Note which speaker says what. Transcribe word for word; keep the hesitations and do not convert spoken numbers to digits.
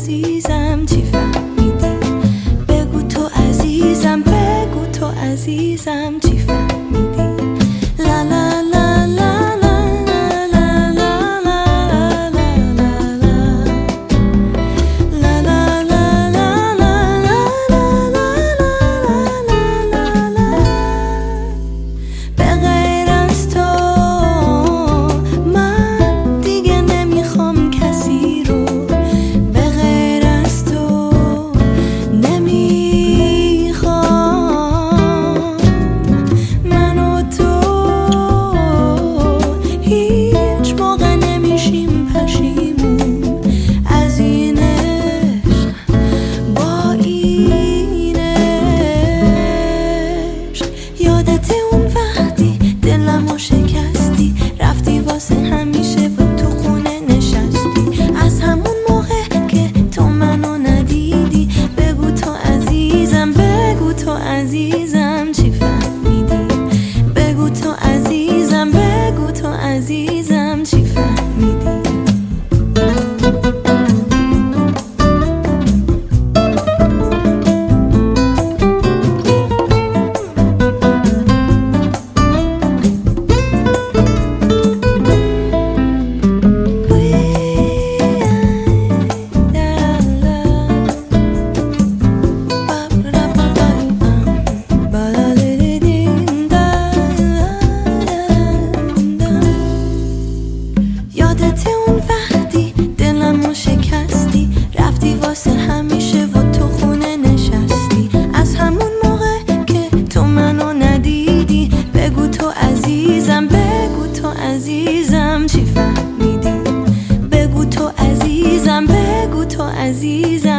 Speaker 1: عزیزم چی فهمیدی؟ بگو تو عزیزم، بگو تو عزیزم چی فهمیدی؟ لا لا لا لا لا لا لا لا لا لا. به غیر از تو من دیگه نمیخوام کسی رو، به غیر از تو نمیخوام. من و تو هیچ موقع نمیشیم پشیمون از این عشق، با این عشق. یادت اون وقتی دلمو شکستی، رفتی واسه همیشه و تو خونه نشستی؟ از همون موقع که تو منو ندیدی، بگو تو عزیزم، بگو تو عزیزم چی فهمیدی؟ بگو تو عزیزم، بگو تو عزیزم چی فهمیدی؟ یادت اون وقتی دلمو شکستی، رفتی واسه همیشه و تو خونه نشستی؟ از همون موقع که تو منو ندیدی، بگو تو عزیزم، بگو تو عزیزم چی فهمیدی؟ بگو تو عزیزم، بگو تو عزیزم